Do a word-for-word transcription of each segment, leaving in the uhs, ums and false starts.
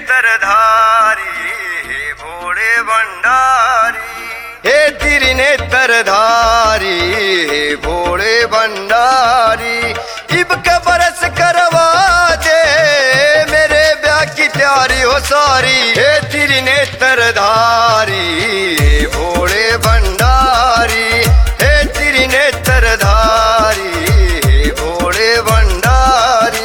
नेत्रधारी हे भोले भंडारी, हे त्रिनेत्रधारी हे भोले भंडारी। इब का बरस करवा दे मेरे ब्याह की तैयारी हो सारी, हे त्रिनेत्रधारी हे भोले भंडारी, हे त्रिनेत्रधारी हे भोले भंडारी।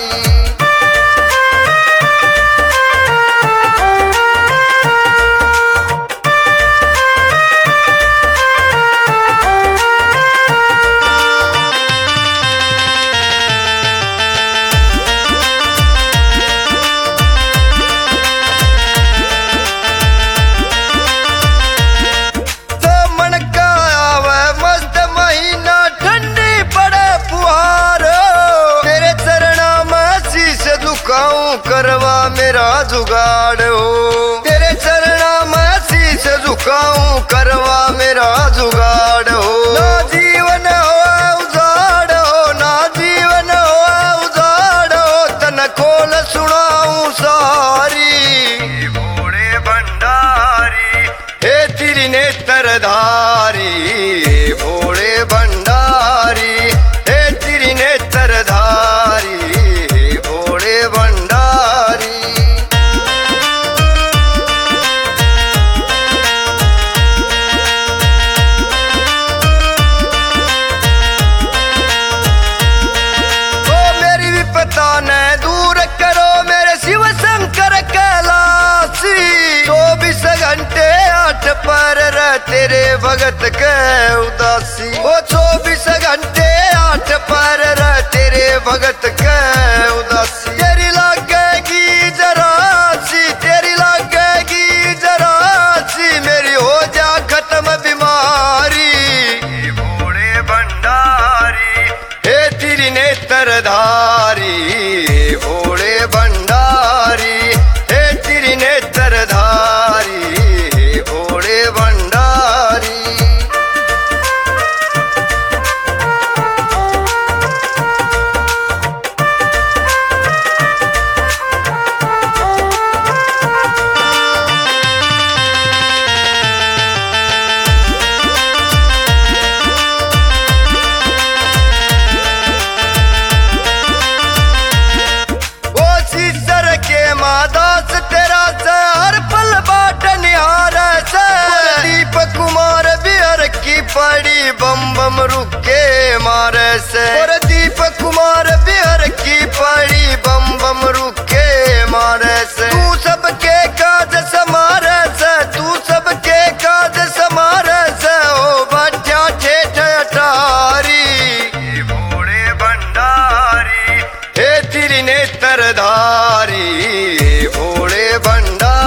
करवा मेरा जुगाड़ हो, तेरे चरणा में शीश झुकाऊं करवा मेरा जुगाड़ हो। ना जीवन हो उजाड़ हो, ना जीवन हो उजाड़ हो, तन खोल सुनाऊं सारी हे भोले भंडारी, हे त्रिनेत्रधारी हे भोले भंडारी, हे त्रिनेत्रधारी हे भोले भंडारी। दूर करो मेरे शिव शंकर कैलाशी, चौबीस घंटे आठ पर रह तेरे भगत के उदासी, वो चौबीस घंटे आठ पर रह तेरे भगत के उदासी। तेरी लगेगी जरासी, तेरी लगेगी जरासी, मेरी हो जा खत्म बीमारी हे भोले भंडारी, हे त्रिनेत्रधारी हे भोले भंडारी, हे त्रिनेत्रधारी हे भोले भंडारी। दास तेरा से हर पल बाट निहार से, दीप कुमार बिहर की पड़ी बम बम रुके मारे से, और दीप कुमार बिहर की पड़ी बम बम रुके मारे से। तू सबके काज समारे से, तू सबके काज समारे से, ओ बच्चा ठेठ अटारी हे भोले भंडारी, हे त्रिनेत्रधारी हे भोले भंडारी।